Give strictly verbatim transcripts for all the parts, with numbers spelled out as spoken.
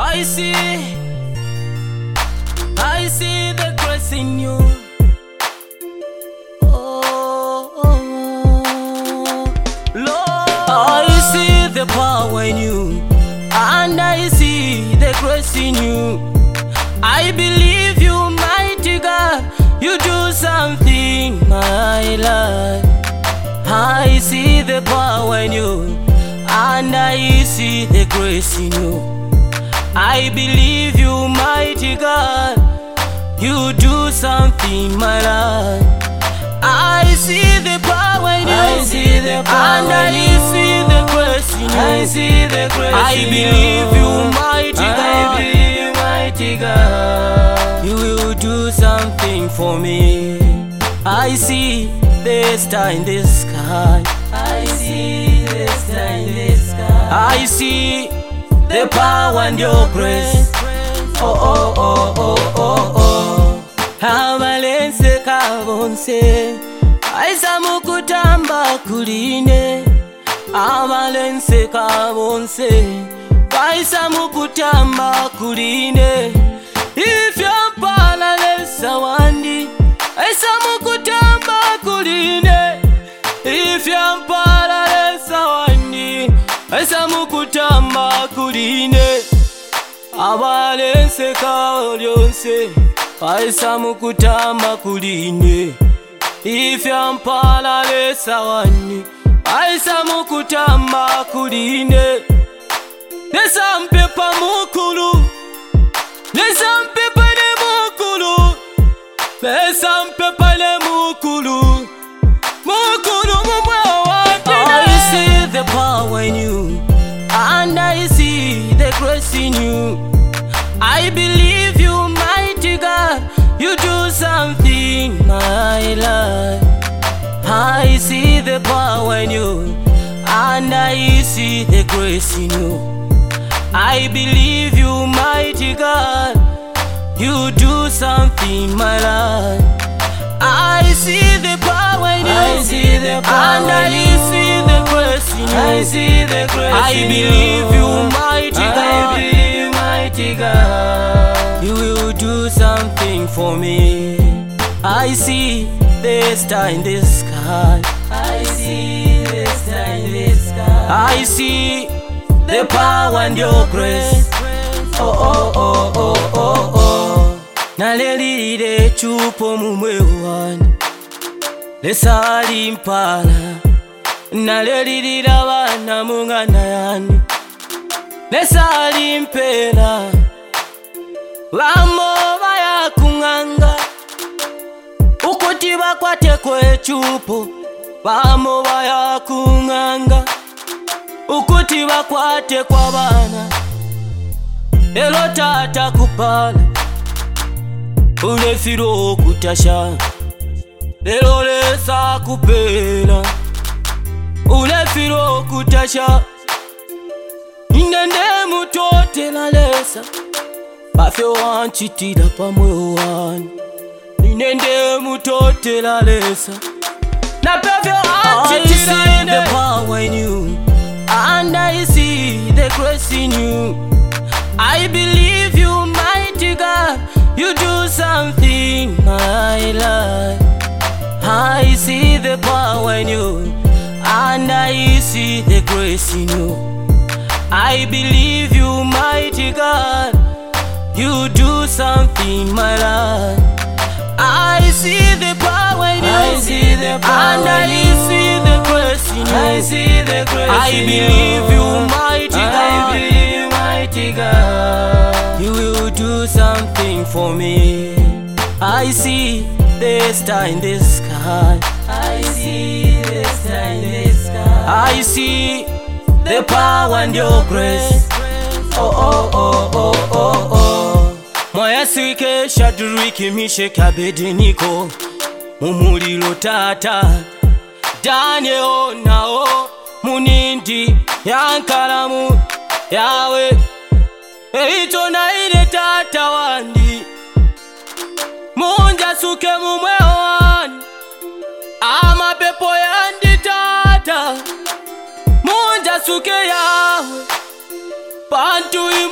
I see, I see the grace in you. Oh, oh, Lord, I see the power in you, and I see the grace in you. I believe you, mighty God, you do something, my Lord. I see the power in you, and I see the grace in you. I believe you, mighty God, you do something, my Lord. I see the power in you, I see the power and I in you. see the grace in you. I see the grace I in believe you. you, mighty I God, believe you, mighty God. you will do something for me. I see the star in the sky. I see the star in the sky. I see the power and your grace. Oh, oh, oh, oh, oh, oh. Amalense kabonse aisa mukutamba kuline. Amalense kabonse aisa mukutamba kuline. If you're palalesa wandi aisa mukutamba kuline. If you're palalesa wandi aisa mukutamba kuline. Abalense kaolyonse aisa mukutamba kuline. If you're palalesa wandi aisa mukutamba kuline. There's some people mukulu, there's some people ne mukulu, there's some people ne mukulu, mukulu mumwe. I see the power in you, and I see the grace in you. I believe you, mighty God, you do something, my Lord. I see the power in you, and I see the grace in you. I believe you, mighty God, you do something, my Lord. I see the power in you, I see the power and I in you. see the grace in you. I see the grace I in believe you. you, mighty I God, believe you, mighty God. you will do something for me. I see the star in the sky. I see the star in the sky. I see the power and your grace. Oh, oh, oh, oh, oh, oh. Nalelire chupo mumwe wani lesali mpala. Nalelirira bana mungana yani lesali mpela. Bamo baya kunganga ukuti bakwate kwe chupo. Bamo baya kunganga ukuti bakwate kwa bana. Elo tata kupala ulefiro kutasha. Elo lesa kupela ulefiro kutasha. Nende mutote la lesa bafyo wanchitira pamwe wani. Nende mutote la lesa na bafyo wanchitira. I see the power in you, and I see the grace in you. I believe you, mighty God, you do something, my Lord. I see the power in you, and I see the grace in you. I believe you, mighty God, you do something, my Lord. I see the power in you, I see the power and I in you. see the grace in you. I see the grace I in believe you. you, mighty I God, believe you, mighty God. you will do something for me. I see the star in the sky. I see the star in the sky. I see the power and your grace. Oh, oh, oh, oh, oh, oh. Moya sike Shadraki, Meshaki, Abednego mumuliro tata. Daniel nao munindi yankalamu yawe. Eito na ile tata wandi munja suke mumwe wani. Ama pepo yandi tata munja suke yawe. Pantu imwe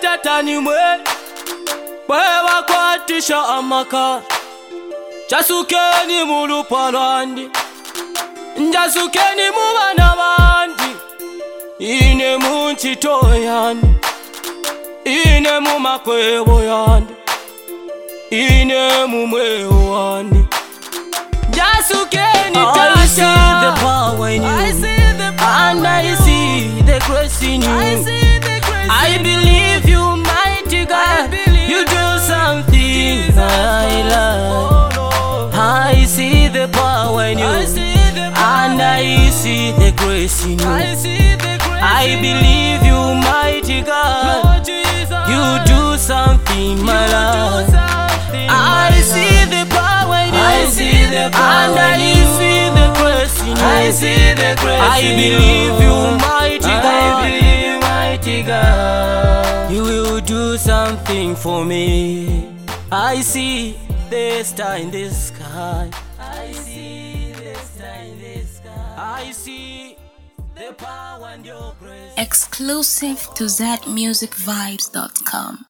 satani mwe bwe bakwatisha amaka jasukeni mu lupalandi njasukeni mu bana bandi ine mu ntito yandi ine mu makwebo yandi ine mu mwewo wandi jasukeni tata. I see the power in you, I see the power and I see the grace in you. I see the grace I in believe you, mighty God. You do something I love. Oh, no. I see the power in you, I see the power and I see the grace in you. I see the grace I believe you, mighty God. Lord Jesus, you do something, my you love. Something, I my see love. The power in you, I see the power and I see the grace in you. I see the grace I believe you, mighty God. I believe, mighty God. You will do something for me. I see the star in the sky. I see the star in the sky. I see the power and your grace. Exclusive to zmusic vibes dot com.